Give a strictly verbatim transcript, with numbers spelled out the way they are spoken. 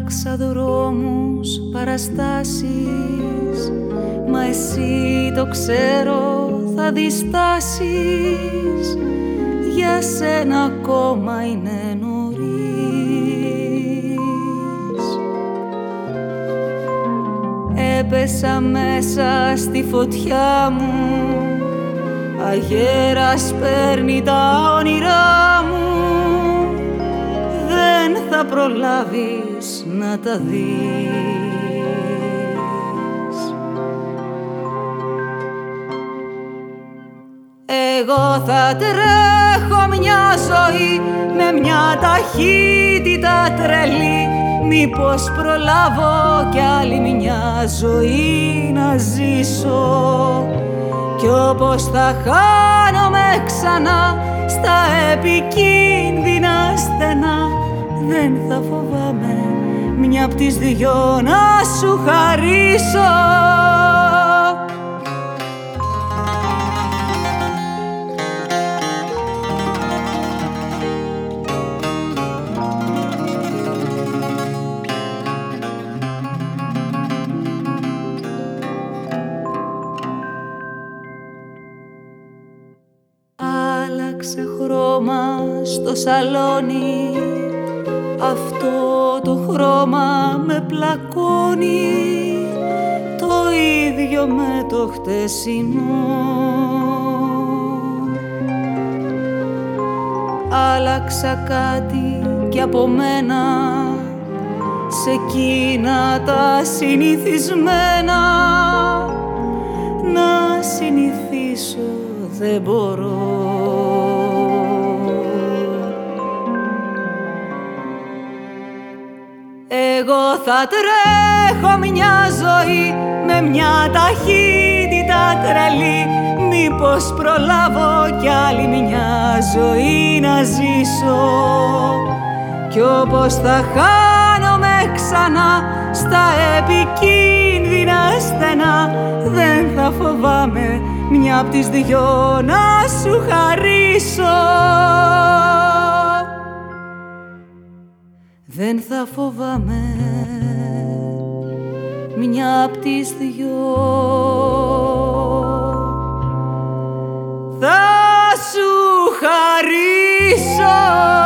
Άλλαξα δρόμους, παραστάσεις, μα εσύ το ξέρω θα διστάσεις. Για σένα ακόμα είναι νωρίς. Έπεσα μέσα στη φωτιά μου, αγέρας παίρνει τα όνειρά μου. Δεν θα προλάβεις να τα δεις. Εγώ θα τρέχω μια ζωή με μια ταχύτητα τρελή. Μήπως προλάβω κι άλλη μια ζωή να ζήσω. Κι όπως θα χάνομαι ξανά στα επικίνδυνα στενά, δεν θα φοβάμαι μια απ' τις δυο να σου χαρίσω. Άλλαξε χρώμα στο σαλόνι, αυτό το χρώμα με πλακώνει, το ίδιο με το χτεσινό. Άλλαξα κάτι κι από μένα, σε εκείνα τα συνηθισμένα. Να συνηθίσω δεν μπορώ. Εγώ θα τρέχω μια ζωή με μια ταχύτητα τρελή. Μήπως προλάβω κι άλλη μια ζωή να ζήσω. Κι όπως θα χάνομαι ξανά στα επικίνδυνα στενά, δεν θα φοβάμαι μια απ' τις δυο να σου χαρίσω. Δεν θα φοβάμαι μια απ' τις δυο, θα σου χαρίσω.